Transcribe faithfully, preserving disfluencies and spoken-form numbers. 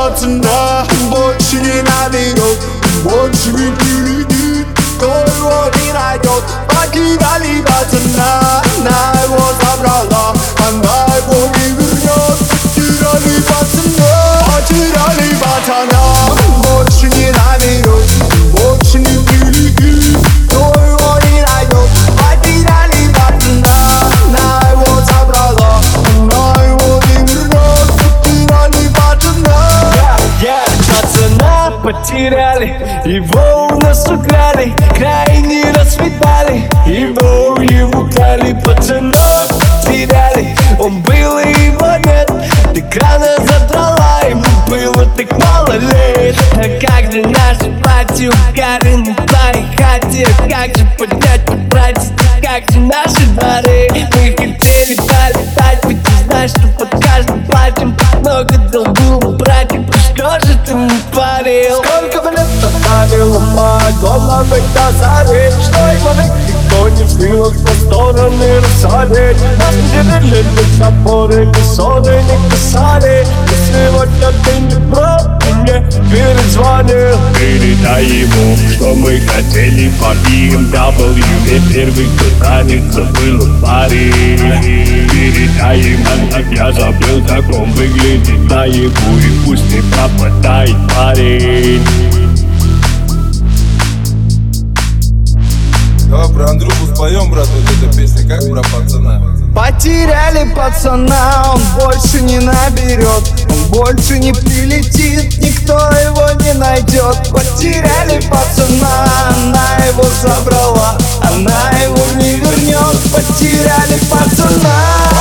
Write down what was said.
пацана больше не наберет, больше не прилетит, кто его не найдет. Потеряли пацана, она его забрала, она его не вернет. Потеряли пацана, потеряли пацана, больше не наберет, больше не прилетит, кто его не найдет. Потеряли пацана, она его забрала, она его не вернет. Потеряли пацана, yeah, пацана потеряли, его у нас украли, крайне расцветали, его его украли. Пацана теряли, он был и его нет, экрана задрала, ему было так мало лет. А как же наши пати угарены в твоей хате, как же поднять и брать, как же наши дворы. Мы хотели полетать, ведь ты знаешь, что под каждым платьем много долгов, братья, что же ты мне парил? сколько бы лет оставила мать дома в заре, что его век никто не в силах по стороны рассадить. Нас не делили запоры, ни ссоры не касали. И сегодня ты не прав, ты мне перезвонил. Передай ему, что мы хотели по би эм дабл ю, ведь первый, кто танец, был в паре. Передай ему, как я забыл, как он выглядит наяву, и пусть не пропадает парень. Давай про Андрюху споем, брат, вот эта песня, как про пацана. Потеряли пацана, он больше не наберет, он больше не прилетит, никто его не найдет. Потеряли пацана, она его забрала, она его не вернет. Потеряли пацана.